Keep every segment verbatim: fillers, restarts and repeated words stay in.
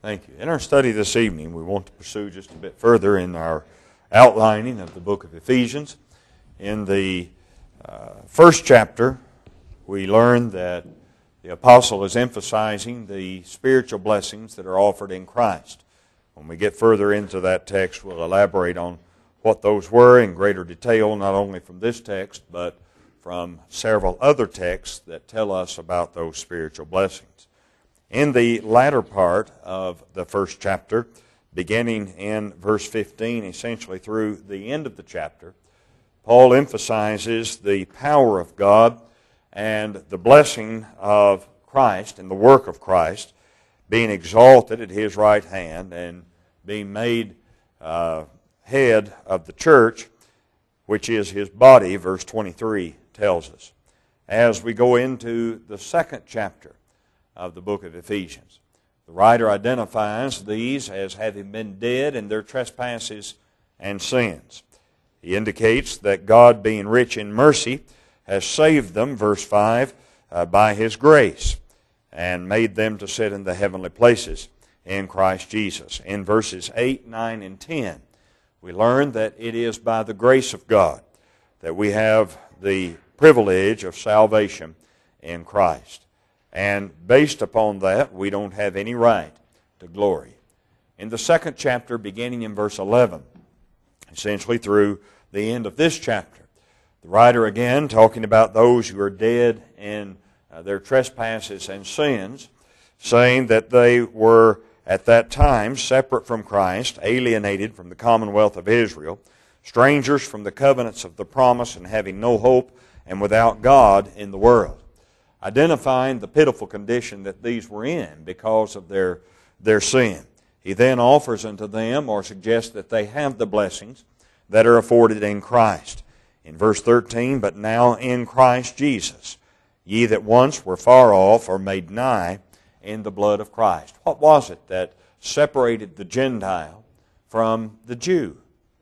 Thank you. In our study this evening, we want to pursue just a bit further in our outlining of the book of Ephesians. In the uh, first chapter, we learned that the apostle is emphasizing the spiritual blessings that are offered in Christ. When we get further into that text, we'll elaborate on what those were in greater detail, not only from this text, but from several other texts that tell us about those spiritual blessings. In the latter part of the first chapter, beginning in verse fifteen, essentially through the end of the chapter, Paul emphasizes the power of God and the blessing of Christ and the work of Christ being exalted at His right hand and being made uh, head of the church, which is His body, verse twenty-three tells us. As we go into the second chapter of the book of Ephesians, the writer identifies these as having been dead in their trespasses and sins. He indicates that God, being rich in mercy, has saved them, verse five, uh, by His grace, and made them to sit in the heavenly places in Christ Jesus. In verses eight, nine, and ten, we learn that it is by the grace of God that we have the privilege of salvation in Christ. And based upon that, we don't have any right to glory. In the second chapter, beginning in verse eleven, essentially through the end of this chapter, the writer again talking about those who are dead in uh, their trespasses and sins, saying that they were at that time separate from Christ, alienated from the commonwealth of Israel, strangers from the covenants of the promise, and having no hope and without God in the world. Identifying the pitiful condition that these were in because of their, their sin. He then offers unto them, or suggests that they have the blessings that are afforded in Christ. In verse thirteen, but now in Christ Jesus, ye that once were far off are made nigh in the blood of Christ. What was it that separated the Gentile from the Jew?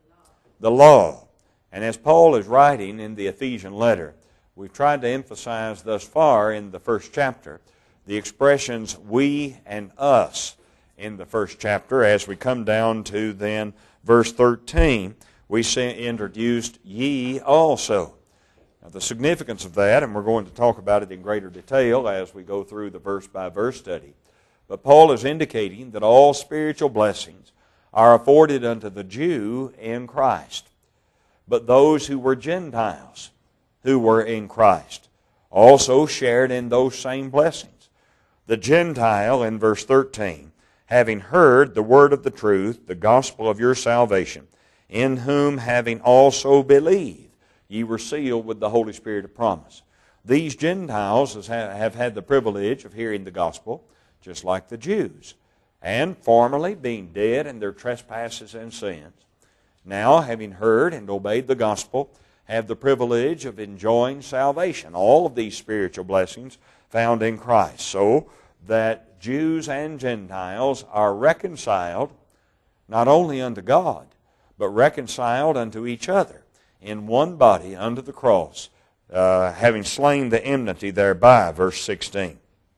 The law. And as Paul is writing in the Ephesian letter, we've tried to emphasize thus far in the first chapter the expressions we and us in the first chapter. As we come down to then verse thirteen, we see introduced ye also. Now the significance of that, and we're going to talk about it in greater detail as we go through the verse-by-verse study, but Paul is indicating that all spiritual blessings are afforded unto the Jew in Christ. But those who were Gentiles, who were in Christ, also shared in those same blessings. The Gentile, in verse thirteen, having heard the word of the truth, the gospel of your salvation, in whom having also believed, ye were sealed with the Holy Spirit of promise. These Gentiles have had the privilege of hearing the gospel, just like the Jews, and formerly being dead in their trespasses and sins, now having heard and obeyed the gospel, have the privilege of enjoying salvation. All of these spiritual blessings found in Christ, so that Jews and Gentiles are reconciled not only unto God, but reconciled unto each other in one body under the cross, uh, having slain the enmity thereby, verse sixteen.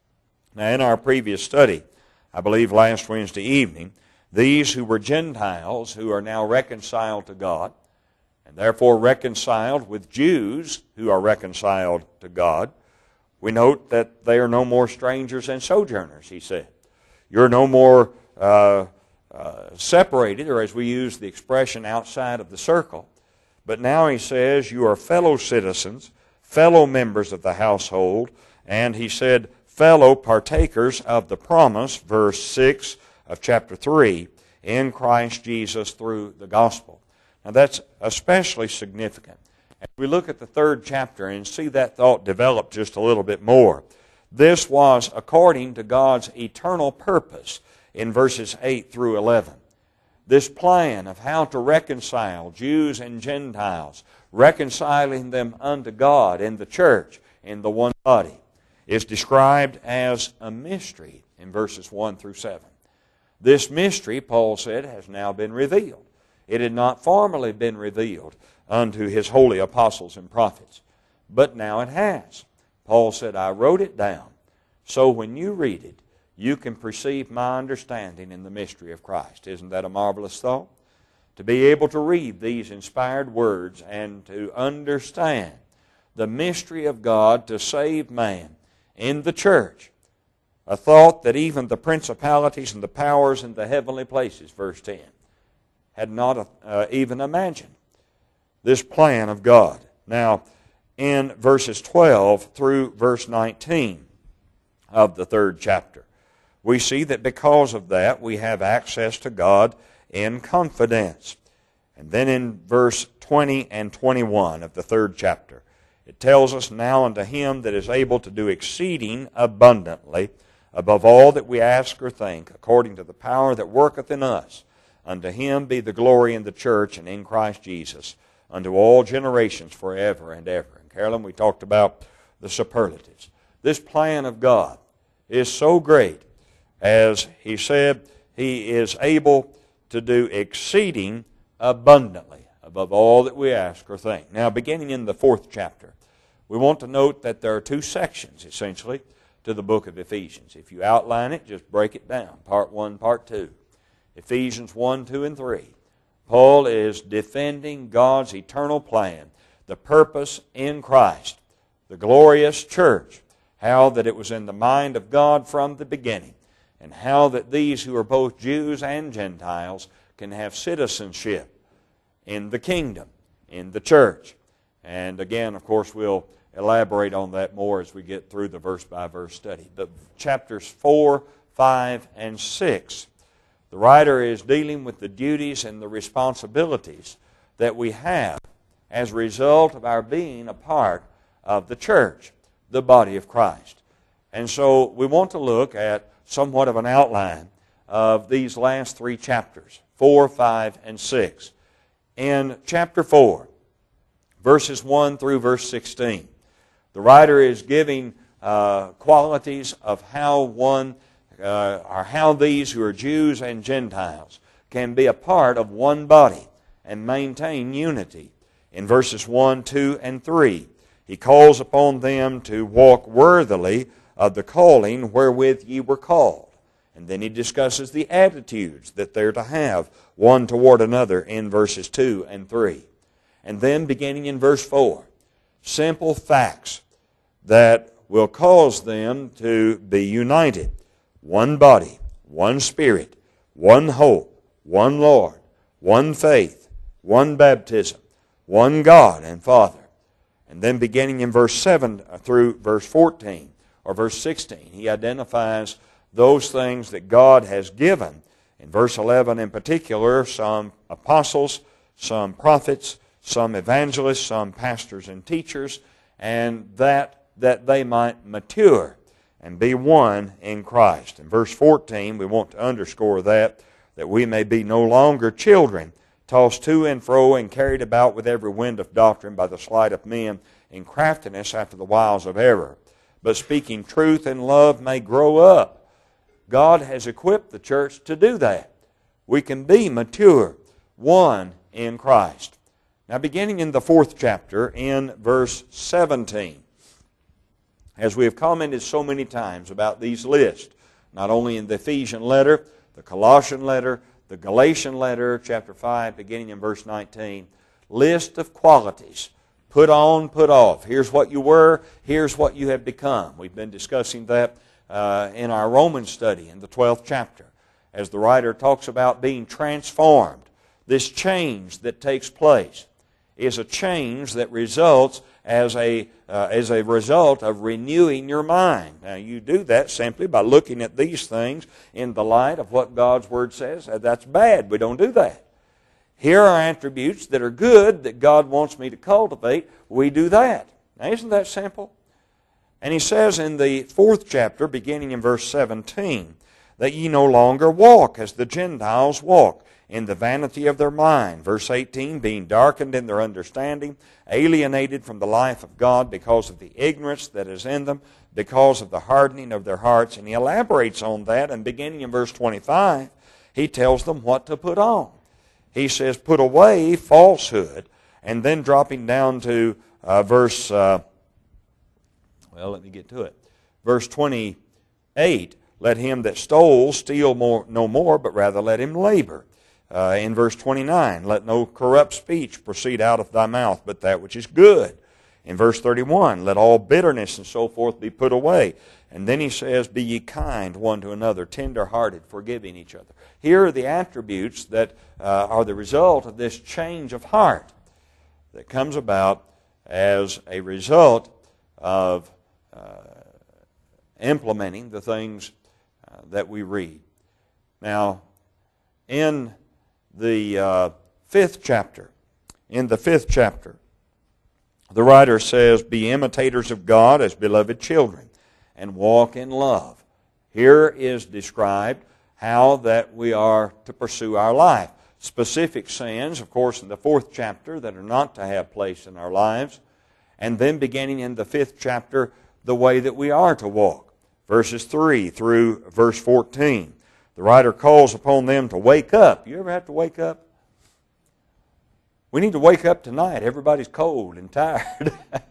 Now in our previous study, I believe last Wednesday evening, these who were Gentiles who are now reconciled to God, and therefore reconciled with Jews who are reconciled to God, we note that they are no more strangers and sojourners, he said. You're no more uh, uh, separated, or as we use the expression, outside of the circle. But now he says you are fellow citizens, fellow members of the household, and he said fellow partakers of the promise, verse six of chapter three, in Christ Jesus through the gospel. Now that's especially significant. As we look at the third chapter and see that thought develop just a little bit more, this was according to God's eternal purpose in verses eight through eleven. This plan of how to reconcile Jews and Gentiles, reconciling them unto God in the church, in the one body, is described as a mystery in verses one through seven. This mystery, Paul said, has now been revealed. It had not formerly been revealed unto his holy apostles and prophets, but now it has. Paul said, I wrote it down, so when you read it, you can perceive my understanding in the mystery of Christ. Isn't that a marvelous thought? To be able to read these inspired words and to understand the mystery of God to save man in the church. A thought that even the principalities and the powers in the heavenly places, verse ten, had not uh, even imagined this plan of God. Now, in verses twelve through verse nineteen of the third chapter, we see that because of that, we have access to God in confidence. And then in verse twenty and twenty-one of the third chapter, it tells us, now unto him that is able to do exceeding abundantly above all that we ask or think, according to the power that worketh in us, unto him be the glory in the church and in Christ Jesus, unto all generations forever and ever. And Carolyn, we talked about the superlatives. This plan of God is so great, as he said, he is able to do exceeding abundantly above all that we ask or think. Now, beginning in the fourth chapter, we want to note that there are two sections, essentially, to the book of Ephesians. If you outline it, just break it down, part one, part two. Ephesians one, two, and three. Paul is defending God's eternal plan, the purpose in Christ, the glorious church, how that it was in the mind of God from the beginning, and how that these who are both Jews and Gentiles can have citizenship in the kingdom, in the church. And again, of course, we'll elaborate on that more as we get through the verse-by-verse study. But chapters four, five, and six, the writer is dealing with the duties and the responsibilities that we have as a result of our being a part of the church, the body of Christ. And so we want to look at somewhat of an outline of these last three chapters, four, five, and six. In chapter four, verses one through verse sixteen, the writer is giving uh, qualities of how one, uh, or how these who are Jews and Gentiles can be a part of one body and maintain unity. In verses one, two, and three, he calls upon them to walk worthily of the calling wherewith ye were called. And then he discusses the attitudes that they're to have one toward another in verses two and three. And then beginning in verse four, simple facts that will cause them to be united. One body, one Spirit, one hope, one Lord, one faith, one baptism, one God and Father. And then beginning in verse seven through verse fourteen, or verse sixteen, he identifies those things that God has given. In verse eleven in particular, some apostles, some prophets, some evangelists, some pastors and teachers, and that that they might mature and be one in Christ. In verse fourteen, we want to underscore that, that we may be no longer children, tossed to and fro and carried about with every wind of doctrine by the sleight of men, in craftiness after the wiles of error. But speaking truth in love may grow up. God has equipped the church to do that. We can be mature, one in Christ. Now, beginning in the fourth chapter, in verse seventeen, as we have commented so many times about these lists, not only in the Ephesian letter, the Colossian letter, the Galatian letter, chapter five, beginning in verse nineteen, list of qualities. Put on, put off. Here's what you were, here's what you have become. We've been discussing that uh, in our Romans study in the twelfth chapter, as the writer talks about being transformed. This change that takes place is a change that results as a, uh, as a result of renewing your mind. Now, you do that simply by looking at these things in the light of what God's Word says. That's bad. We don't do that. Here are attributes that are good that God wants me to cultivate. We do that. Now, isn't that simple? And he says in the fourth chapter, beginning in verse seventeen, that ye no longer walk as the Gentiles walk, in the vanity of their mind. Verse eighteen, being darkened in their understanding, alienated from the life of God because of the ignorance that is in them, because of the hardening of their hearts. And he elaborates on that, and beginning in verse twenty-five, he tells them what to put on. He says, put away falsehood, and then dropping down to uh, verse, uh, well, let me get to it. Verse twenty-eight, let him that stole steal more, no more, but rather let him labor. Uh, in verse twenty-nine, let no corrupt speech proceed out of thy mouth, but that which is good. In verse thirty-one, let all bitterness and so forth be put away. And then he says, be ye kind one to another, tender-hearted, forgiving each other. Here are the attributes that uh, are the result of this change of heart that comes about as a result of uh, implementing the things uh, that we read. Now, in the uh, fifth chapter, in the fifth chapter, the writer says, be imitators of God as beloved children, and walk in love. Here is described how that we are to pursue our life. Specific sins, of course, in the fourth chapter that are not to have place in our lives. And then beginning in the fifth chapter, the way that we are to walk. Verses three through verse fourteen. The writer calls upon them to wake up. You ever have to wake up? We need to wake up tonight. Everybody's cold and tired.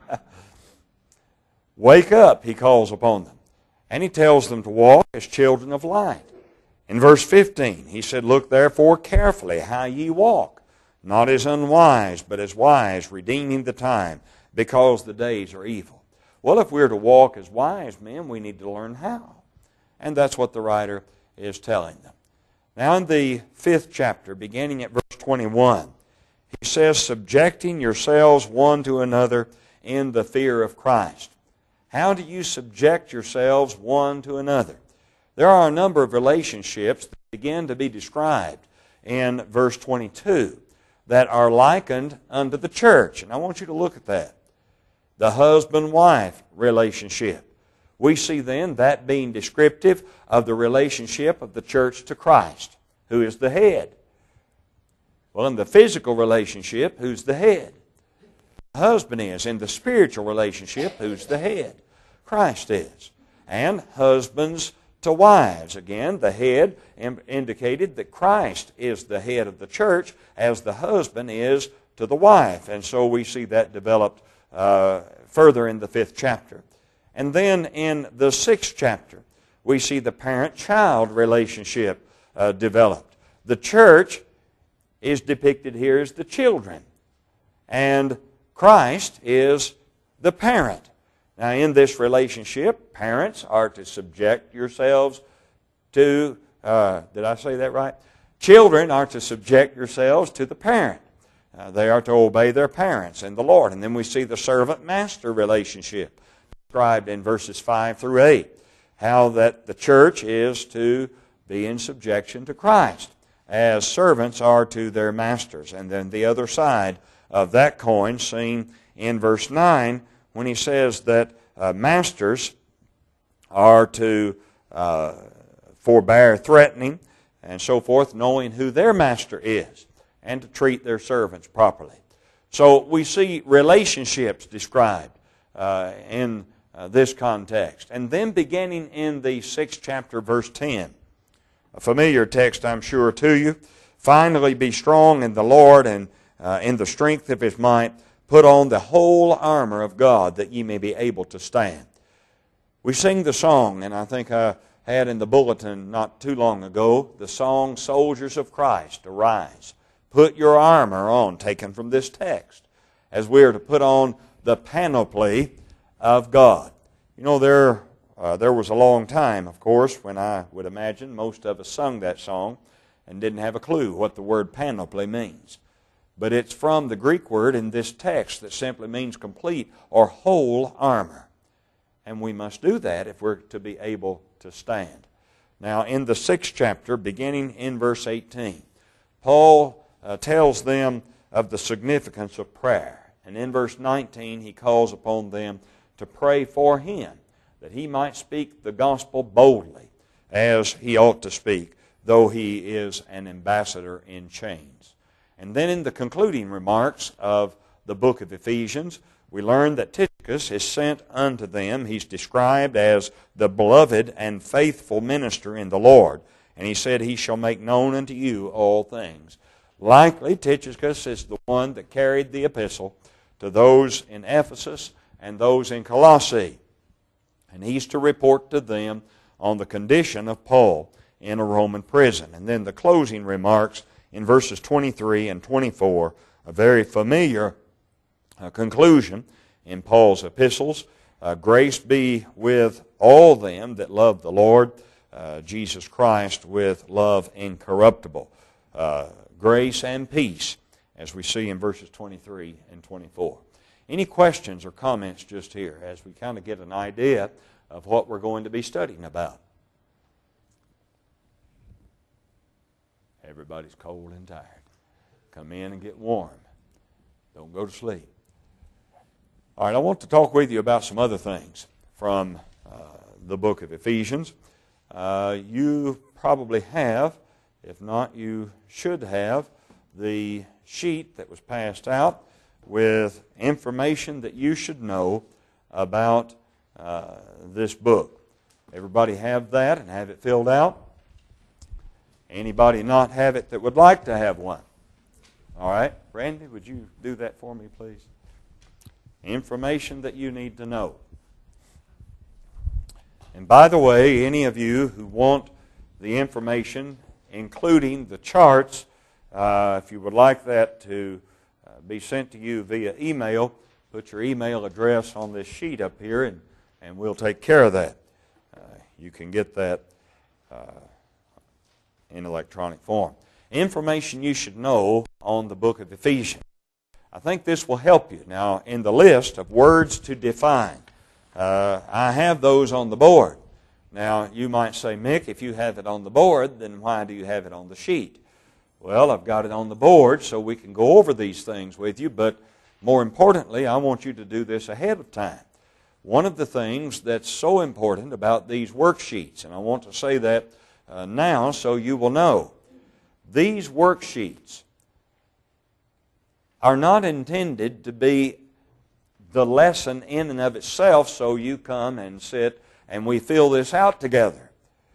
Wake up, he calls upon them. And he tells them to walk as children of light. In verse fifteen, he said, look therefore carefully how ye walk, not as unwise, but as wise, redeeming the time, because the days are evil. Well, if we're to walk as wise men, we need to learn how. And that's what the writer is telling them. Now in the fifth chapter, beginning at verse twenty-one, he says, subjecting yourselves one to another in the fear of Christ. How do you subject yourselves one to another? There are a number of relationships that begin to be described in verse twenty-two that are likened unto the church. And I want you to look at that. The husband-wife relationship. We see then that being descriptive of the relationship of the church to Christ, who is the head. Well, in the physical relationship, who's the head? The husband is. In the spiritual relationship, who's the head? Christ is. And husbands to wives. Again, the head indicated that Christ is the head of the church as the husband is to the wife. And so we see that developed uh, further in the fifth chapter. And then in the sixth chapter, we see the parent-child relationship uh, developed. The church is depicted here as the children. And Christ is the parent. Now, in this relationship, parents are to subject yourselves to, uh, did I say that right? Children are to subject yourselves to the parent. Uh, they are to obey their parents and the Lord. And then we see the servant-master relationship described in verses five through eight. How that the church is to be in subjection to Christ, as servants are to their masters. And then the other side of that coin seen in verse nine, when he says that uh, masters are to uh, forbear threatening and so forth, knowing who their master is, and to treat their servants properly. So we see relationships described uh, in uh, this context. And then beginning in the sixth chapter, verse ten, a familiar text, I'm sure, to you. Finally, be strong in the Lord and uh, in the strength of His might. Put on the whole armor of God that ye may be able to stand. We sing the song, and I think I had in the bulletin not too long ago, the song, Soldiers of Christ, Arise. Put your armor on, taken from this text, as we are to put on the panoply of God. You know, there, uh, there was a long time, of course, when I would imagine most of us sung that song and didn't have a clue what the word panoply means. But it's from the Greek word in this text that simply means complete or whole armor. And we must do that if we're to be able to stand. Now, in the sixth chapter, beginning in verse eighteen, Paul uh, tells them of the significance of prayer. And in verse nineteen, he calls upon them to pray for him, that he might speak the gospel boldly, as he ought to speak, though he is an ambassador in chains. And then in the concluding remarks of the book of Ephesians, we learn that Tychicus is sent unto them. He's described as the beloved and faithful minister in the Lord. And he said, he shall make known unto you all things. Likely, Tychicus is the one that carried the epistle to those in Ephesus and those in Colossae. And he's to report to them on the condition of Paul in a Roman prison. And then the closing remarks in verses twenty-three and twenty-four, a very familiar uh, conclusion in Paul's epistles. Uh, Grace be with all them that love the Lord, uh, Jesus Christ, with love incorruptible. Uh, grace and peace, as we see in verses twenty-three and twenty-four. Any questions or comments just here as we kind of get an idea of what we're going to be studying about? Everybody's cold and tired. Come in and get warm. Don't go to sleep. All right, I want to talk with you about some other things from uh, the book of Ephesians. Uh, you probably have, if not, you should have, the sheet that was passed out with information that you should know about uh, this book. Everybody have that and have it filled out? Anybody not have it that would like to have one? All right, Randy, would you do that for me, please? Information that you need to know. And by the way, any of you who want the information, including the charts, uh, if you would like that to uh, be sent to you via email, put your email address on this sheet up here, and, and we'll take care of that. Uh, you can get that uh, in electronic form. Information you should know on the book of Ephesians. I think this will help you. Now, in the list of words to define, uh, I have those on the board. Now, you might say, Mick, if you have it on the board, then why do you have it on the sheet? Well, I've got it on the board so we can go over these things with you, but more importantly, I want you to do this ahead of time. One of the things that's so important about these worksheets, and I want to say that uh, now so you will know, these worksheets are not intended to be the lesson in and of itself so you come and sit and we fill this out together.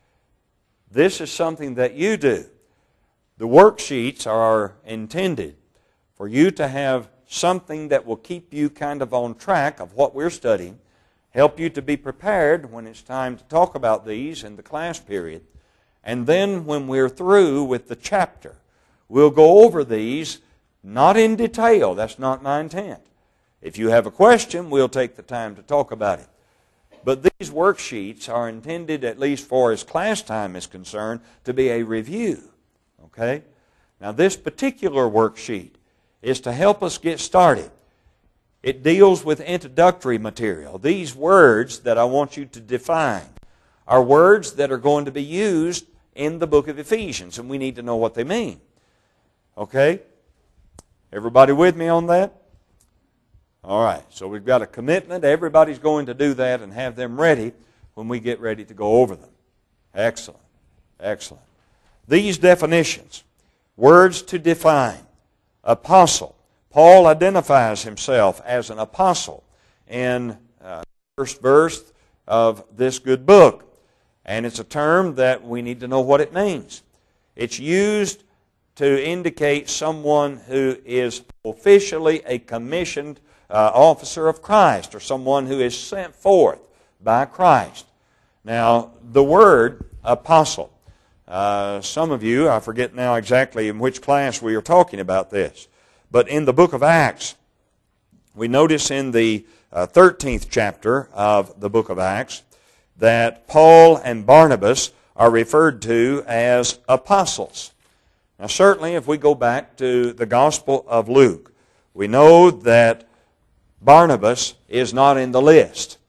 This is something that you do. The worksheets are intended for you to have something that will keep you kind of on track of what we're studying, help you to be prepared when it's time to talk about these in the class period. And then when we're through with the chapter, we'll go over these, not in detail. That's not my intent. If you have a question, we'll take the time to talk about it. But these worksheets are intended, at least for as class time is concerned, to be a review. Okay? Now this particular worksheet is to help us get started. It deals with introductory material. These words that I want you to define are words that are going to be used in the book of Ephesians, and we need to know what they mean. Okay? Everybody with me on that? All right, so we've got a commitment. Everybody's going to do that and have them ready when we get ready to go over them. Excellent. Excellent. These definitions, words to define. Apostle. Paul identifies himself as an apostle in uh, the first verse of this good book. And it's a term that we need to know what it means. It's used to indicate someone who is officially a commissioned uh, officer of Christ, or someone who is sent forth by Christ. Now, the word apostle, uh, some of you, I forget now exactly in which class we are talking about this, but in the book of Acts, we notice in the uh, thirteenth chapter of the book of Acts that Paul and Barnabas are referred to as apostles. Now certainly if we go back to the Gospel of Luke, we know that Barnabas is not in the list.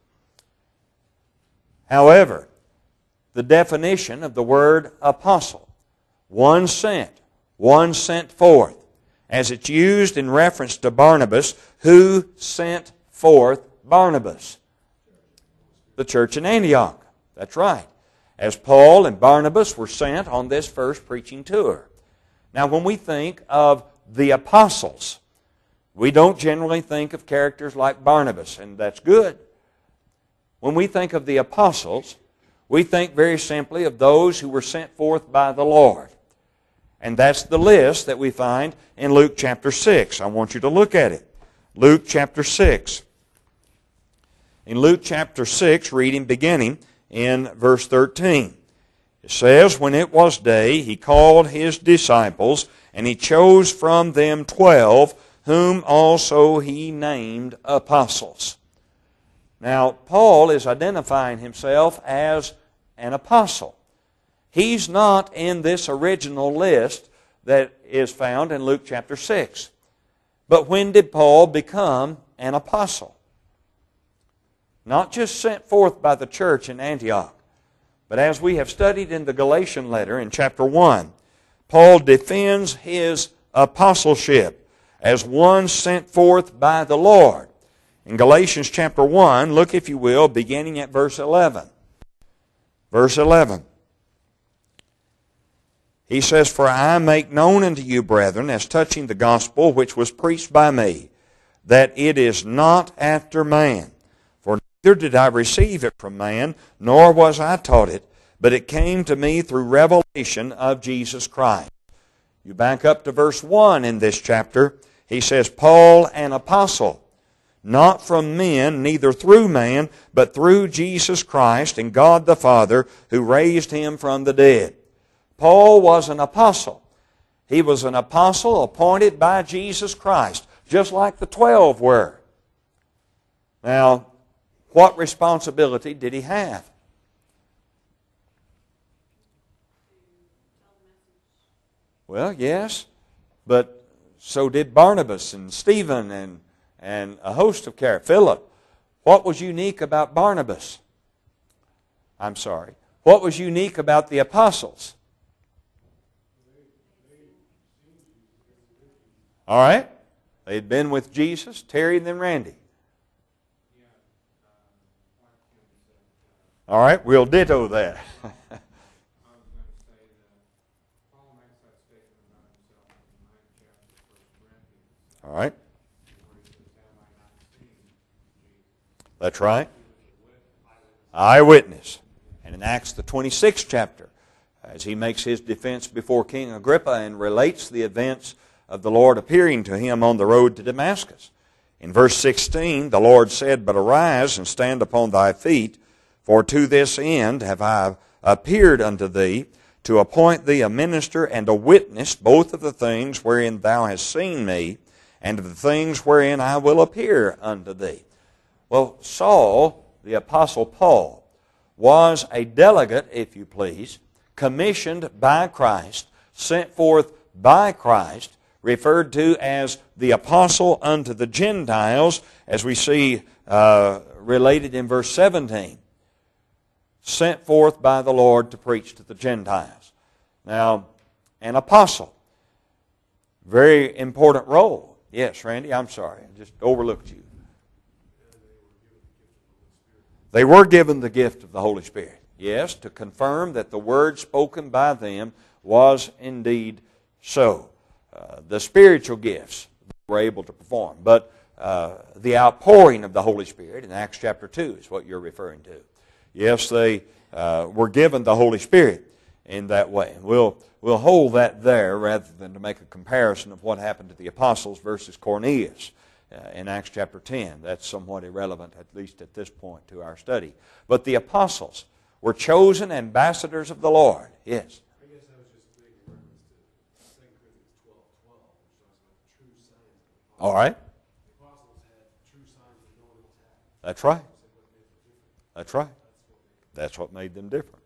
However, the definition of the word apostle, one sent, one sent forth, as it's used in reference to Barnabas, who sent forth Barnabas? The church in Antioch. That's right. As Paul and Barnabas were sent on this first preaching tour. Now when we think of the apostles, we don't generally think of characters like Barnabas, and that's good. When we think of the apostles, we think very simply of those who were sent forth by the Lord. And that's the list that we find in Luke chapter six. I want you to look at it. Luke chapter six. In Luke chapter six, reading beginning in verse thirteen. It says, when it was day, he called his disciples, and he chose from them twelve, whom also he named apostles. Now, Paul is identifying himself as an apostle. He's not in this original list that is found in Luke chapter six. But when did Paul become an apostle? Not just sent forth by the church in Antioch, but as we have studied in the Galatian letter in chapter one, Paul defends his apostleship as one sent forth by the Lord. In Galatians chapter one, look if you will, beginning at verse eleven. Verse eleven. He says, for I make known unto you, brethren, as touching the gospel which was preached by me, that it is not after man. For neither did I receive it from man, nor was I taught it, but it came to me through revelation of Jesus Christ. You back up to verse one in this chapter. He says, Paul, an apostle, not from men, neither through man, but through Jesus Christ and God the Father, who raised him from the dead. Paul was an apostle. He was an apostle appointed by Jesus Christ, just like the twelve were. Now, what responsibility did he have? Well, yes, but so did Barnabas and Stephen and, and a host of characters. Philip. What was unique about Barnabas? I'm sorry. What was unique about the apostles? All right. They had been with Jesus, Terry and then Randy. All right, we'll ditto that. All right. That's right. Eyewitness. And in Acts the twenty-sixth chapter, as he makes his defense before King Agrippa and relates the events of the Lord appearing to him on the road to Damascus. In verse sixteen, the Lord said, but arise and stand upon thy feet, for to this end have I appeared unto thee, to appoint thee a minister and a witness both of the things wherein thou hast seen me, and of the things wherein I will appear unto thee. Well, Saul, the Apostle Paul, was a delegate, if you please, commissioned by Christ, sent forth by Christ, referred to as the apostle unto the Gentiles, as we see uh, related in verse seventeen. Sent forth by the Lord to preach to the Gentiles. Now, an apostle. Very important role. Yes, Randy, I'm sorry. I just overlooked you. They were given the gift of the Holy Spirit. Yes, to confirm that the word spoken by them was indeed so. Uh, the spiritual gifts they were able to perform. But uh, the outpouring of the Holy Spirit in Acts chapter two is what you're referring to. Yes, they uh, were given the Holy Spirit in that way. We'll, we'll hold that there rather than to make a comparison of what happened to the apostles versus Cornelius uh, in Acts chapter ten. That's somewhat irrelevant, at least at this point, to our study. But the apostles were chosen ambassadors of the Lord. Yes. I guess I was just making reference to Second Corinthians twelve twelve, which talks about the true signs of the apostles. All right. The apostles had true signs that no one else had. That's right. That's right. That's what made them different.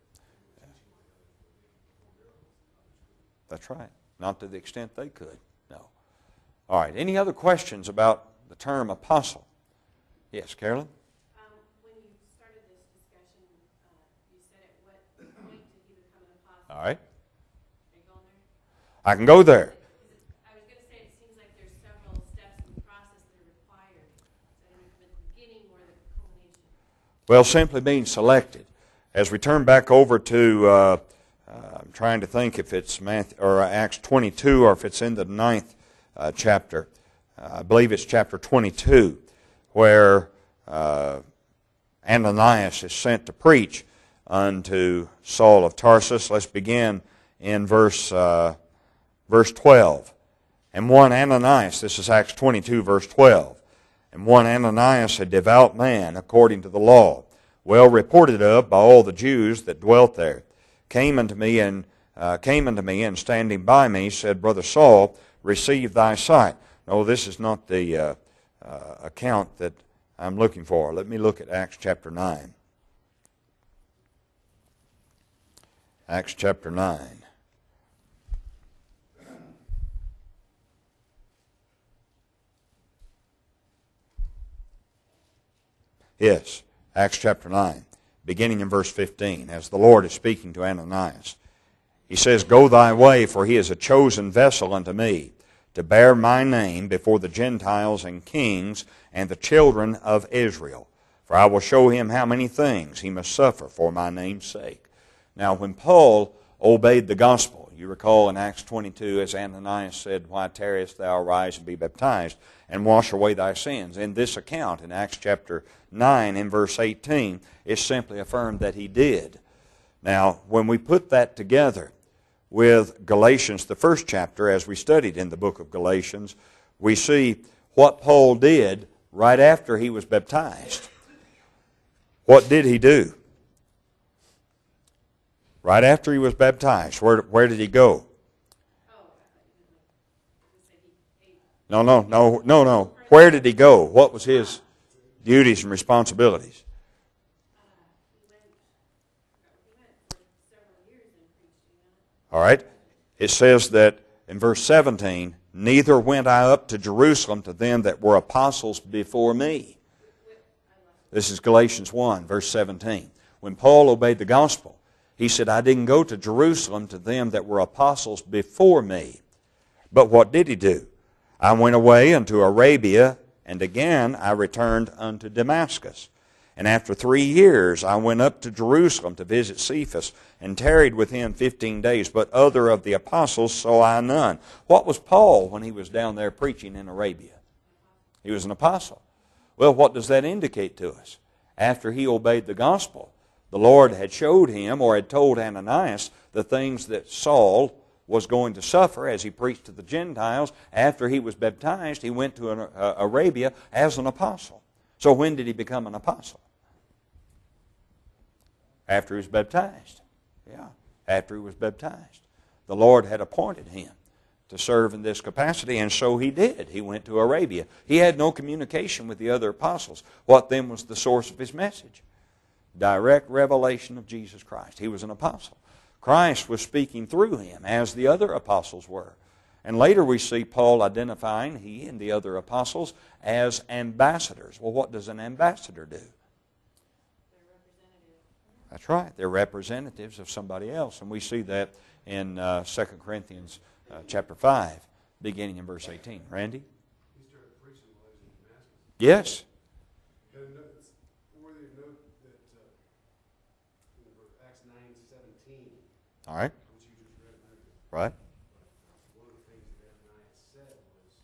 That's right. Not to the extent they could. No. All right. Any other questions about the term apostle? Yes, Carolyn? Um, when you started this discussion, uh, you said at what point did he become an apostle? All right. Are you going there? I can go there. I was going to say it seems like there's several steps in the process that are required. So the beginning or the culmination? Well, simply being selected. As we turn back over to, uh, uh, I'm trying to think if it's Matthew, or Acts twenty-two or if it's in the ninth uh, chapter. Uh, I believe it's chapter twenty-two, where uh, Ananias is sent to preach unto Saul of Tarsus. Let's begin in verse uh, verse twelve. And one Ananias, this is Acts twenty-two, verse twelve. And one Ananias, a devout man, according to the law, well reported of by all the Jews that dwelt there, came unto me and uh, came unto me, and standing by me said, Brother Saul, receive thy sight. No, this is not the uh, uh, account that I'm looking for. Let me look at Acts chapter nine. Acts chapter nine. Yes, Acts chapter nine, beginning in verse fifteen, as the Lord is speaking to Ananias. He says, Go thy way, for he is a chosen vessel unto me, to bear my name before the Gentiles and kings and the children of Israel. For I will show him how many things he must suffer for my name's sake. Now, when Paul obeyed the gospel, you recall in Acts twenty-two, as Ananias said, Why tarriest thou? Arise and be baptized, and wash away thy sins. In this account, in Acts chapter nine, in verse eighteen, it's simply affirmed that he did. Now, when we put that together with Galatians, the first chapter, as we studied in the book of Galatians, we see what Paul did right after he was baptized. What did he do? Right after he was baptized, where, where did he go? No, no, no, no, no. Where did he go? What was his duties and responsibilities? All right. It says that in verse seventeen, Neither went I up to Jerusalem to them that were apostles before me. This is Galatians one, verse seventeen. When Paul obeyed the gospel, he said, I didn't go to Jerusalem to them that were apostles before me. But what did he do? I went away unto Arabia, and again I returned unto Damascus. And after three years I went up to Jerusalem to visit Cephas, and tarried with him fifteen days. But other of the apostles saw I none. What was Paul when he was down there preaching in Arabia? He was an apostle. Well, what does that indicate to us? After he obeyed the gospel, the Lord had showed him, or had told Ananias, the things that Saul was going to suffer as he preached to the Gentiles. After he was baptized, he went to an, uh, Arabia as an apostle. So when did he become an apostle? After he was baptized. Yeah, after he was baptized. The Lord had appointed him to serve in this capacity, and so he did. He went to Arabia. He had no communication with the other apostles. What then was the source of his message? Direct revelation of Jesus Christ. He was an apostle. Christ was speaking through him, as the other apostles were. And later we see Paul identifying he and the other apostles as ambassadors. Well, what does an ambassador do? That's right. They're representatives of somebody else. And we see that in uh, Second Corinthians uh, chapter five, beginning in verse eighteen. Randy? He started preaching while he was in Damascus. Yes. And it's worthy of note that uh, in Acts nine seventeen, All right. which you just read, Right. one of the things that Ananias said was,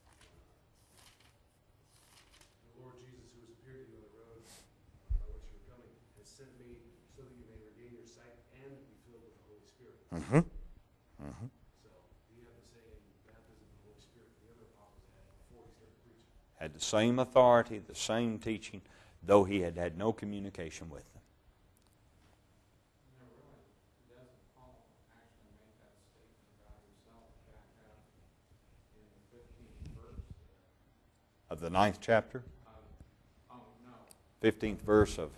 the Lord Jesus, who has appeared to you on the road by which you were coming, has sent me so that you may regain your sight and be filled with the Holy Spirit. Mm-hmm. Mm-hmm. So he had the same baptism of the Holy Spirit the other apostles had before he started preaching. Had the same authority, the same teaching, though he had had no communication with them. Of the ninth chapter? Fifteenth verse of...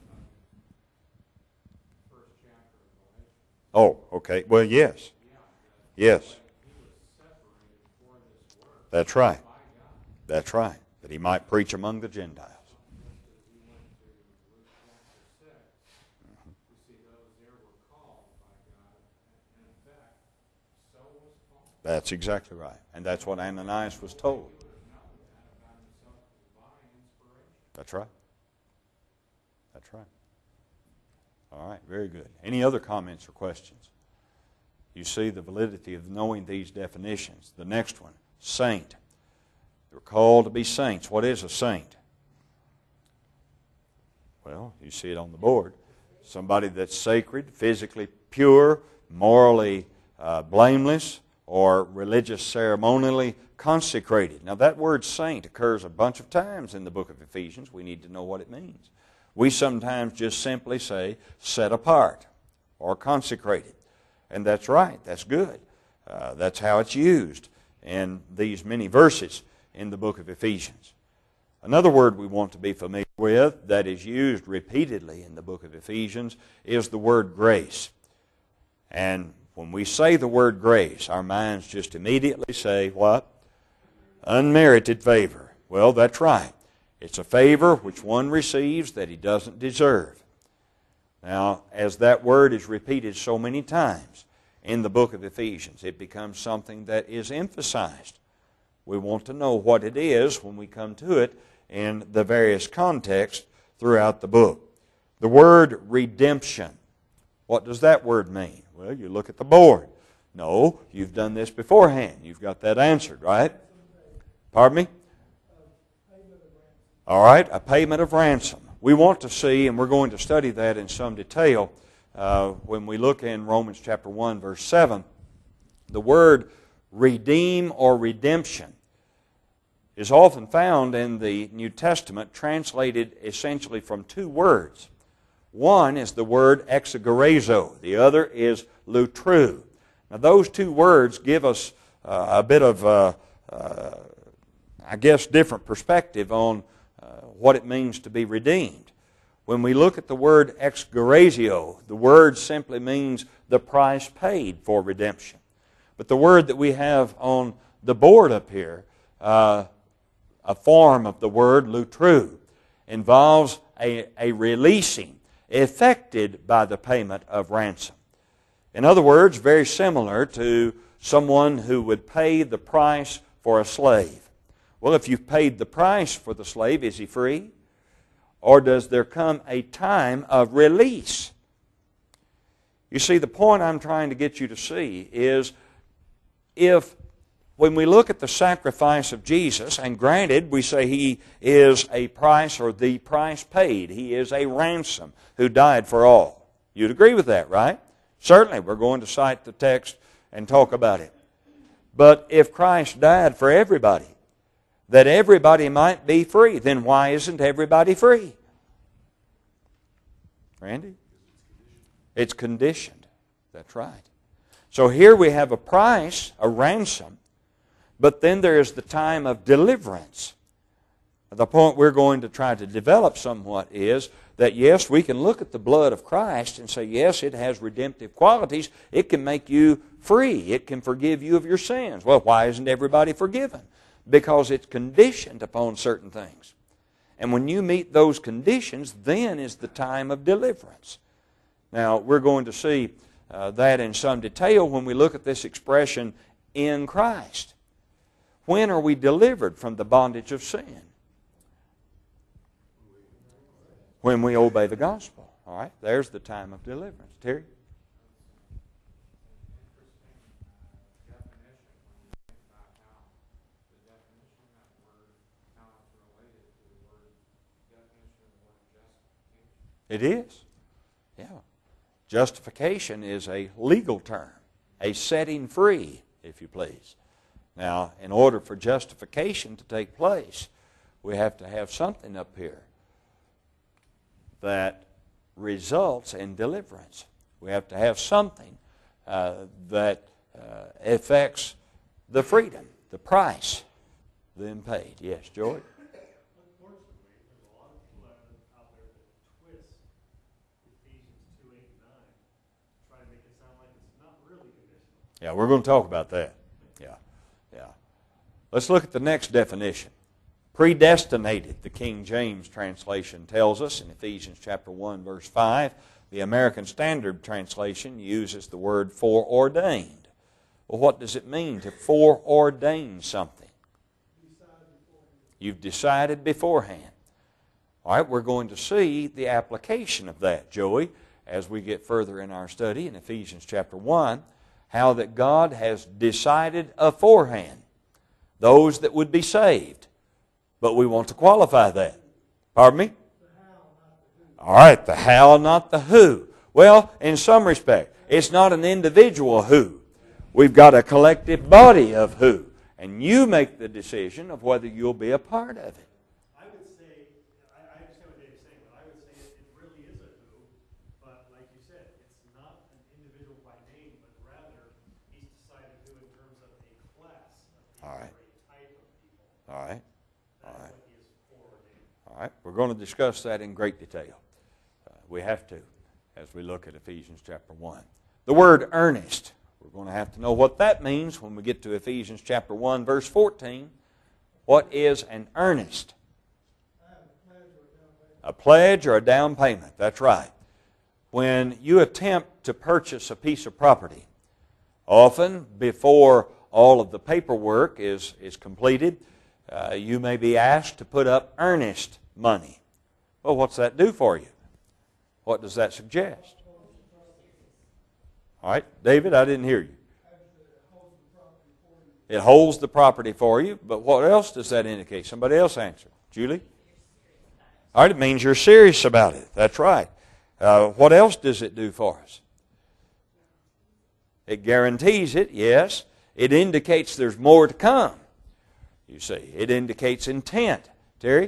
Oh, okay. Well, yes. Yes. That's right. That's right. That he might preach among the Gentiles. That's exactly right. And that's what Ananias was told. That's right. That's right. All right, very good. Any other comments or questions? You see the validity of knowing these definitions. The next one, saint. They're called to be saints. What is a saint? Well, you see it on the board. Somebody that's sacred, physically pure, morally uh, blameless, or religious ceremonially consecrated. Now that word saint occurs a bunch of times in the book of Ephesians. We need to know what it means. We sometimes just simply say set apart or consecrated. And that's right. That's good. Uh, that's how it's used in these many verses in the book of Ephesians. Another word we want to be familiar with that is used repeatedly in the book of Ephesians is the word grace. And when we say the word grace, our minds just immediately say, what? Unmerited favor. Well, that's right. It's a favor which one receives that he doesn't deserve. Now, as that word is repeated so many times in the book of Ephesians, it becomes something that is emphasized. We want to know what it is when we come to it in the various contexts throughout the book. The word redemption. What does that word mean? Well, you look at the board. No, you've done this beforehand. You've got that answered, right? Pardon me? All right, a payment of ransom. We want to see, and we're going to study that in some detail uh, when we look in Romans chapter one, verse seven. The word redeem or redemption is often found in the New Testament translated essentially from two words. One is the word exagorazo. The other is lutru. Now those two words give us uh, a bit of, uh, uh, I guess, different perspective on uh, what it means to be redeemed. When we look at the word exagorazio, the word simply means the price paid for redemption. But the word that we have on the board up here, uh, a form of the word lutru, involves a, a releasing effected by the payment of ransom. In other words, very similar to someone who would pay the price for a slave. Well, if you've paid the price for the slave, is he free? Or does there come a time of release? You see, the point I'm trying to get you to see is if when we look at the sacrifice of Jesus, and granted, we say He is a price or the price paid. He is a ransom who died for all. You'd agree with that, right? Certainly, we're going to cite the text and talk about it. But if Christ died for everybody, that everybody might be free, then why isn't everybody free? Randy? It's conditioned. That's right. So here we have a price, a ransom, but then there is the time of deliverance. The point we're going to try to develop somewhat is that yes, we can look at the blood of Christ and say, yes, it has redemptive qualities. It can make you free. It can forgive you of your sins. Well, why isn't everybody forgiven? Because it's conditioned upon certain things. And when you meet those conditions, then is the time of deliverance. Now, we're going to see uh, that in some detail when we look at this expression, in Christ. When are we delivered from the bondage of sin? When we obey the gospel. All right, there's the time of deliverance. Terry? It is. Yeah. Justification is a legal term, a setting free, if you please. Now, in order for justification to take place, we have to have something up here that results in deliverance. We have to have something uh, that uh, affects the freedom, the price then paid. Yes, George? Unfortunately, there's a lot of people out there that twist Ephesians two, eight, and nine to try to make it sound like it's not really conditional. Yeah, we're going to talk about that. Yeah, yeah. Let's look at the next definition. Predestinated, the King James translation tells us in Ephesians chapter one, verse five. The American Standard Translation uses the word foreordained. Well, what does it mean to foreordain something? You've decided beforehand. All right, we're going to see the application of that, Joey, as we get further in our study in Ephesians chapter one, how that God has decided aforehand those that would be saved. But we want to qualify that. Pardon me? All right, the how, not the who. Well, in some respect, it's not an individual who. We've got a collective body of who. And you make the decision of whether you'll be a part of it. I would say, I, I understand what David's saying, but I would say All right. All That's right. what he is forwarding. All right. We're going to discuss that in great detail. Uh, we have to as we look at Ephesians chapter one. The word earnest. We're going to have to know what that means when we get to Ephesians chapter one, verse fourteen. What is an earnest? A pledge or a down payment. That's right. When you attempt to purchase a piece of property, often before all of the paperwork is, is completed, uh, you may be asked to put up earnest money. Well, what's that do for you? What does that suggest? All right, David, I didn't hear you. It holds the property for you, but what else does that indicate? Somebody else answer. Julie? All right, it means you're serious about it. That's right. Uh, what else does it do for us? It guarantees it, yes. It indicates there's more to come. You see, it indicates intent. Terry?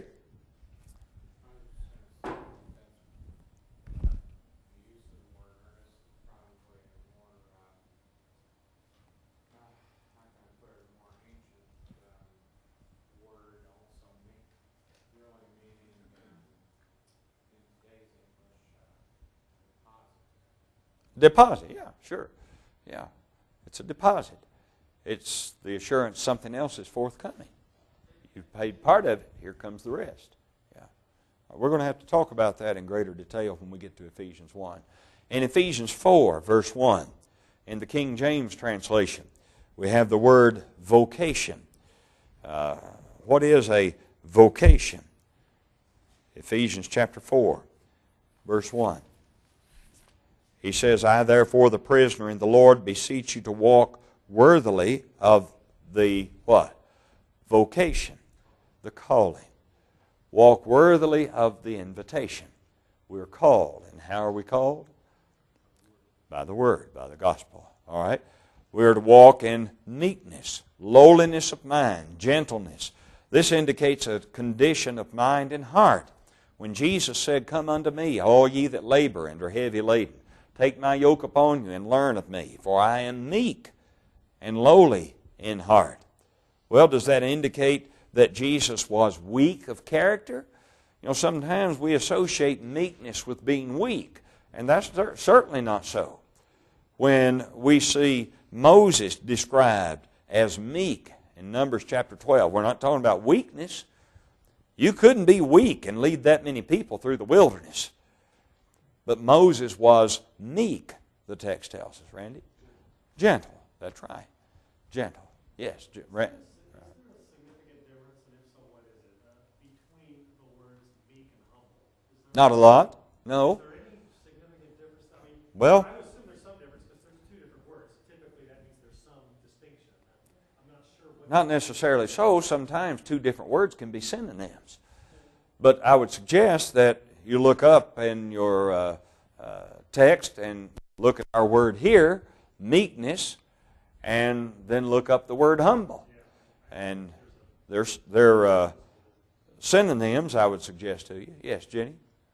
Deposit, yeah, sure. Yeah, it's a deposit. It's the assurance something else is forthcoming. You've paid part of it, here comes the rest. Yeah. We're going to have to talk about that in greater detail when we get to Ephesians one. In Ephesians four, verse one, in the King James translation, we have the word vocation. Uh, what is a vocation? Ephesians chapter four, verse one. He says, I therefore, the prisoner in the Lord, beseech you to walk worthily of the what? Vocation, the calling. Walk worthily of the invitation. We're called. And how are we called? By the Word, by the gospel. All right? We're to walk in meekness, lowliness of mind, gentleness. This indicates a condition of mind and heart. When Jesus said, come unto me, all ye that labor and are heavy laden, take my yoke upon you and learn of me, for I am meek and lowly in heart. Well, does that indicate that Jesus was weak of character? You know, sometimes we associate meekness with being weak, and that's certainly not so. When we see Moses described as meek in Numbers chapter twelve, we're not talking about weakness. You couldn't be weak and lead that many people through the wilderness. But Moses was meek, the text tells us, Randy. Gentle, that's right. Gentle, yes. Ge- Ra- Is there a significant difference, and if so, what is it, uh, between the words meek and humble? Is there, Not a lot, no. is there any significant difference? I mean, Well, I would assume there's some difference because there's two different words. Typically, that means there's some distinction. I'm not sure what. not necessarily so. Sometimes two different words can be synonyms. But I would suggest that you look up in your uh, uh, text and look at our word here, meekness, and then look up the word humble. And there's they're uh, synonyms, I would suggest to you. Yes, Jenny?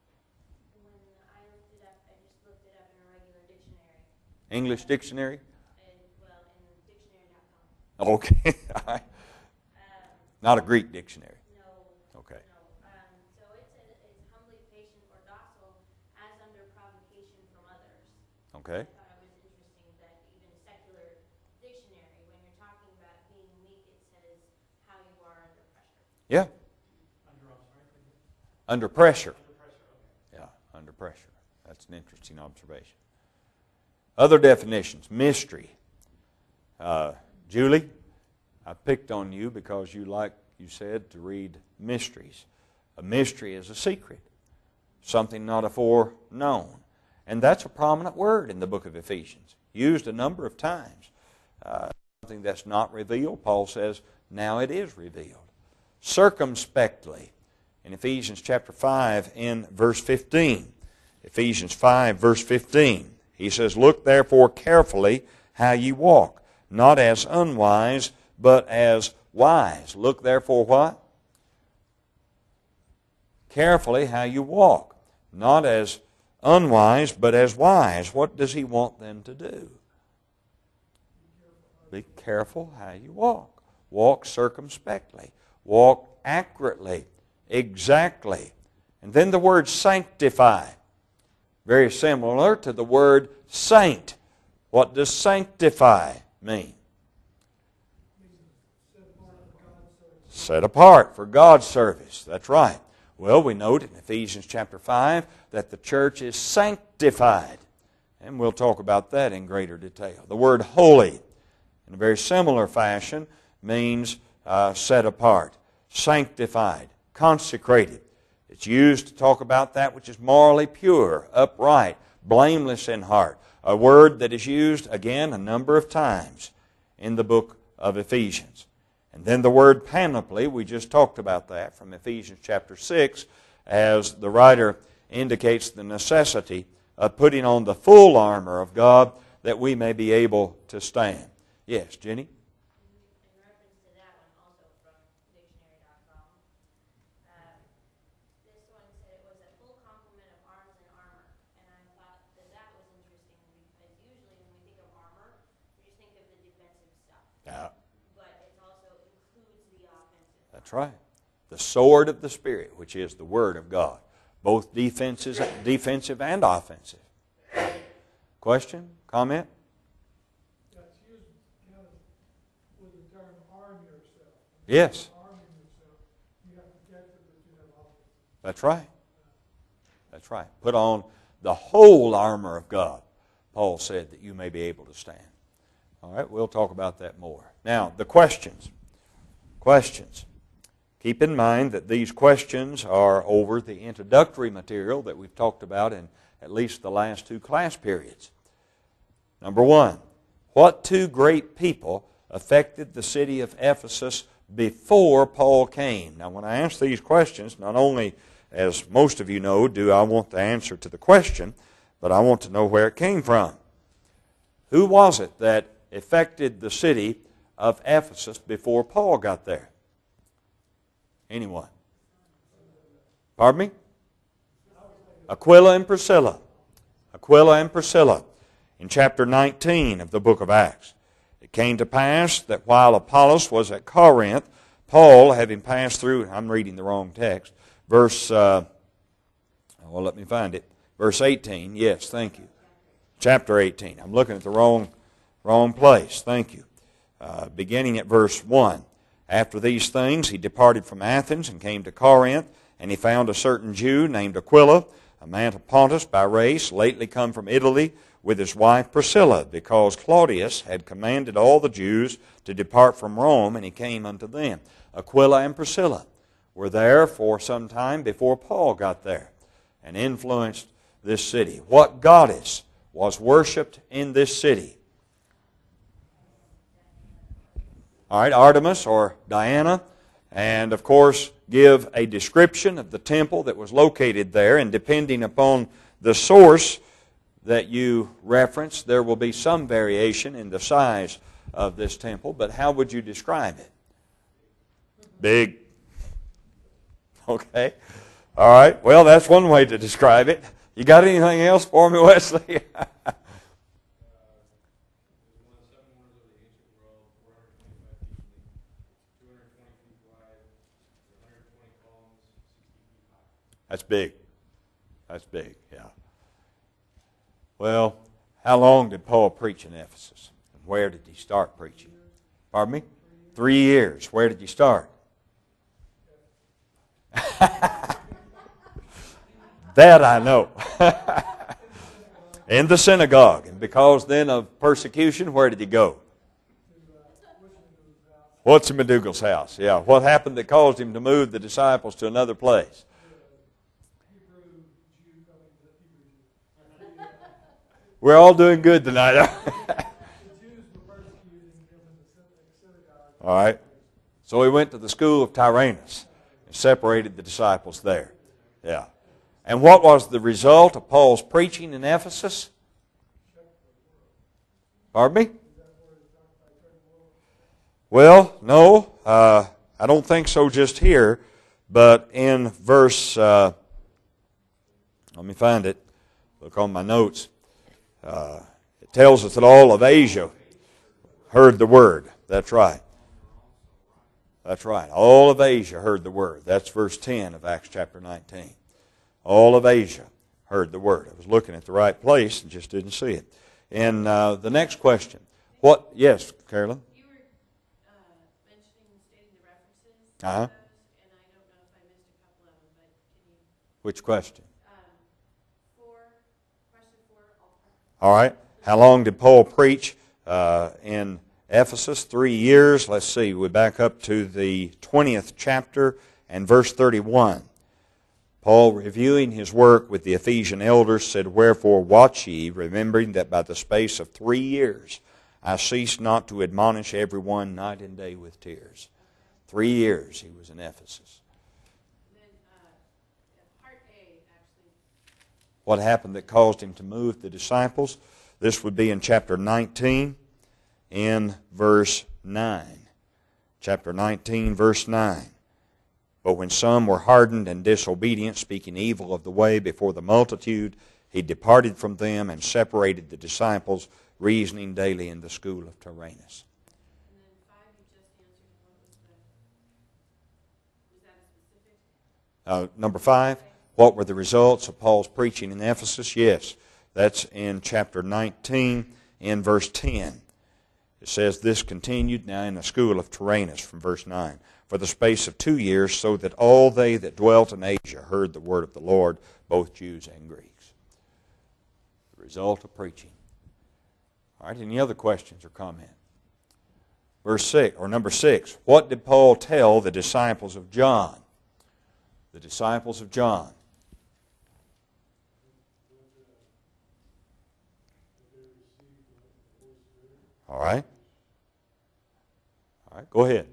When I looked it up, I just looked it up in a regular dictionary. English dictionary? And, well, in dictionary dot com. Okay. All right. Um, Not a Greek dictionary. no, Okay. no. Um, so it said it's humbly patient or docile as under provocation from others. Okay. I thought it was interesting that even a secular dictionary, when you're talking about being meek, it says how you are under pressure. Yeah. Under, I'm sorry, Under pressure. under pressure, okay. Yeah, under pressure. That's an interesting observation. Other definitions. Mystery. Uh, Julie, I picked on you because you like, you said, to read mysteries. A mystery is a secret. Something not afore known. And that's a prominent word in the book of Ephesians. Used a number of times. Uh, something that's not revealed, Paul says, now it is revealed. Circumspectly. In Ephesians chapter five in verse fifteen. Ephesians five verse fifteen. He says, look therefore carefully how ye walk, not as unwise, but as wise. Look therefore what? Carefully how you walk, not as unwise, but as wise. What does he want them to do? Be careful how you walk. Walk circumspectly. walk accurately, exactly. And then the word sanctify, very similar to the word saint. What does sanctify mean? Set apart for God's service. That's right. Well, we note in Ephesians chapter five that the church is sanctified. And we'll talk about that in greater detail. The word holy, in a very similar fashion, means uh, set apart, sanctified, consecrated. It's used to talk about that which is morally pure, upright, blameless in heart. A word that is used, again, a number of times in the book of Ephesians. And then the word panoply, we just talked about that from Ephesians chapter six, as the writer indicates the necessity of putting on the full armor of God that we may be able to stand. Yes, Jenny? In reference to that one, also from dictionary dot com, uh, this one said it was a full complement of arms and armor. And I thought that that was interesting because usually when we think of armor, we just think of the defensive stuff. Yeah. But it also includes the offensive. That's right. The sword of the Spirit, which is the Word of God. Both defenses, defensive and offensive. Question? Comment? That's used kind of with the term arm yourself. Yes. Arming yourself, you have to get it, but you have offense. That's right. That's right. Put on the whole armor of God, Paul said, that you may be able to stand. All right, we'll talk about that more. Now, the questions. Questions. Keep in mind that these questions are over the introductory material that we've talked about in at least the last two class periods. Number one, what two great people affected the city of Ephesus before Paul came? Now, when I ask these questions, not only, as most of you know, do I want the answer to the question, but I want to know where it came from. Who was it that affected the city of Ephesus before Paul got there? Anyone? Pardon me? Aquila and Priscilla. Aquila and Priscilla. In chapter nineteen of the book of Acts. It came to pass that while Apollos was at Corinth, Paul, having passed through, I'm reading the wrong text, verse, uh, well, let me find it. Verse eighteen, yes, thank you. Chapter eighteen. I'm looking at the wrong, wrong place. Thank you. Uh, beginning at verse one. After these things, he departed from Athens and came to Corinth, and he found a certain Jew named Aquila, a man of Pontus by race, lately come from Italy, with his wife Priscilla, because Claudius had commanded all the Jews to depart from Rome, and he came unto them. Aquila and Priscilla were there for some time before Paul got there and influenced this city. What goddess was worshipped in this city? All right, Artemis or Diana, and of course give a description of the temple that was located there, and depending upon the source that you reference, there will be some variation in the size of this temple, but how would you describe it? Big. Okay. All right, well, that's one way to describe it. You got anything else for me, Wesley? That's big. That's big, yeah. Well, how long did Paul preach in Ephesus? And where did he start preaching? Pardon me? Three years. Where did he start? That I know. In the synagogue. And because then of persecution, where did he go? What's in McDougal's house? Yeah. What happened that caused him to move the disciples to another place? We're all doing good tonight. All right. So he went to the school of Tyrannus and separated the disciples there. Yeah. And what was the result of Paul's preaching in Ephesus? Pardon me? Well, no. Uh, I don't think so just here. But in verse, uh, let me find it. Look on my notes. Uh, it tells us that all of Asia heard the word. That's right. That's right. All of Asia heard the word. That's verse ten of Acts chapter nineteen. All of Asia heard the word. I was looking at the right place and just didn't see it. And uh, the next question. What? Yes, Carolyn? You were uh, mentioning, stating the references to Uh-huh. those, and I don't know if I missed a couple of them, but can you, Which question? um, four, question four, all All right. How long did Paul preach uh, in Ephesus? Three years. Let's see. We back up to the twentieth chapter and verse thirty-one. Paul, reviewing his work with the Ephesian elders, said, "Wherefore watch ye, remembering that by the space of three years I ceased not to admonish everyone night and day with tears." Three years he was in Ephesus. And then, uh, part A, actually, What happened that caused him to move the disciples? This would be in chapter nineteen, in verse nine. Chapter nineteen, verse nine. "But when some were hardened and disobedient, speaking evil of the way before the multitude, he departed from them and separated the disciples, reasoning daily in the school of Tyrannus." and then five, you just answered, what was the, was that a specific? Uh, number five, what were the results of Paul's preaching in Ephesus? Yes, that's in chapter nineteen, in verse ten. It says, "This continued now in the school of Tyrannus," from verse nine, "for the space of two years, so that all they that dwelt in Asia heard the word of the Lord, both Jews and Greeks." The result of preaching. All right, any other questions or comments? Verse six, or number six, what did Paul tell the disciples of John? The disciples of John. All right. All right, go ahead.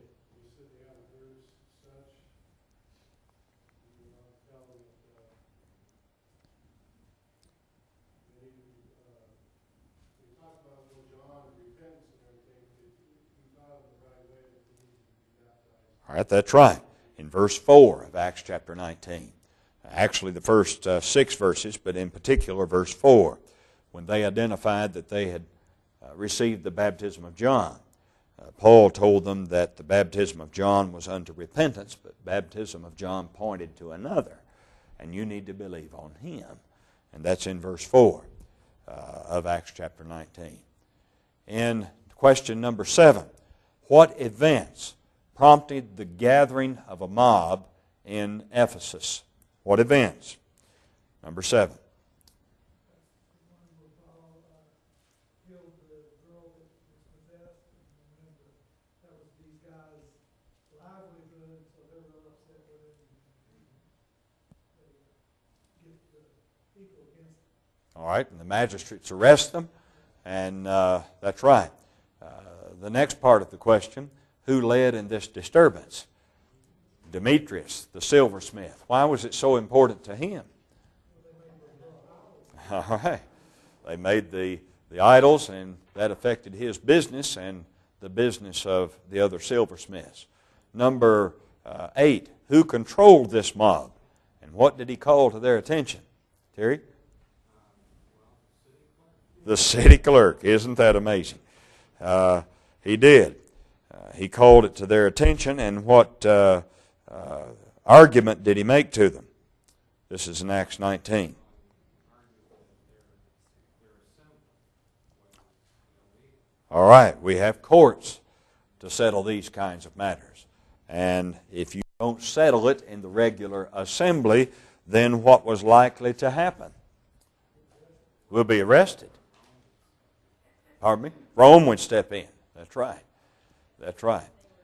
All right, that's right. In verse four of Acts chapter nineteen. Actually, the first uh, six verses, but in particular verse four, when they identified that they had uh, received the baptism of John. Uh, Paul told them that the baptism of John was unto repentance, but baptism of John pointed to another, and you need to believe on him. And that's in verse four uh, of Acts chapter nineteen. In question number seven, what events prompted the gathering of a mob in Ephesus? What events? Number seven. All right, and the magistrates arrest them, and uh, that's right. Uh, the next part of the question, who led in this disturbance? Demetrius, the silversmith. Why was it so important to him? All right. They made the, the idols, and that affected his business and the business of the other silversmiths. Number uh, eight, who controlled this mob? And what did he call to their attention? Terry? The city clerk. Isn't that amazing? Uh, he did. Uh, he called it to their attention, and what uh, uh, argument did he make to them? This is in Acts nineteen. All right, we have courts to settle these kinds of matters. And if you don't settle it in the regular assembly, then what was likely to happen? We'll be arrested. Pardon me? Rome would step in. That's right. That's right.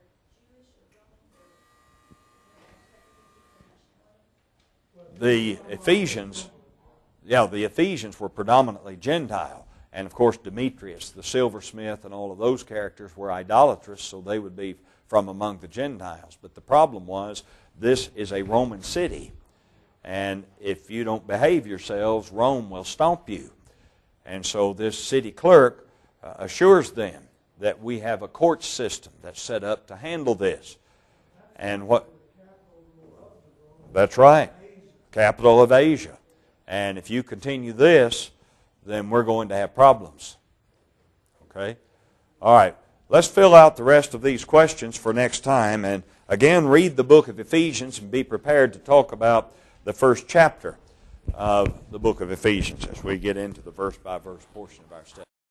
The Ephesians, yeah, the Ephesians were predominantly Gentile. And of course, Demetrius, the silversmith, and all of those characters were idolatrous, so they would be from among the Gentiles. But the problem was, this is a Roman city. And if you don't behave yourselves, Rome will stomp you. And so this city clerk uh, assures them that we have a court system that's set up to handle this. And what? That's right. Capital of Asia. And if you continue this, then we're going to have problems. Okay? All right. Let's fill out the rest of these questions for next time, and again, read the book of Ephesians and be prepared to talk about the first chapter of the book of Ephesians as we get into the verse-by-verse portion of our study.